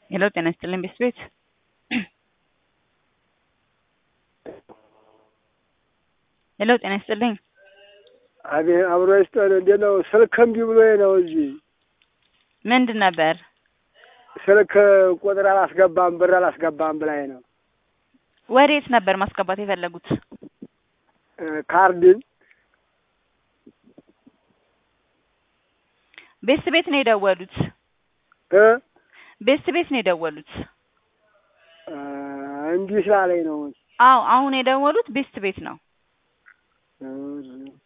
ሄሎ ጤና ይስጥልኝ ቤት ሄሎ ጤና ይስጥልኝ። አቤት አብሮ ይስጠን። እንዴት ነው? ስልክ እምቢ ብሎኝ ነው። እዚህ ምንድን ነበር? ስልክ ቁጥር አላስገባም ብር አላስገባም ብላኝ ነው። ወዴት ነበር ማስገባት የፈለጉት? ካርድን ቤት ነው የደወሉት? ቤት ነው የደወሉት? እንዲህ ስላለኝ ነው። አዎ አሁን የደወሉት ቤት ነው።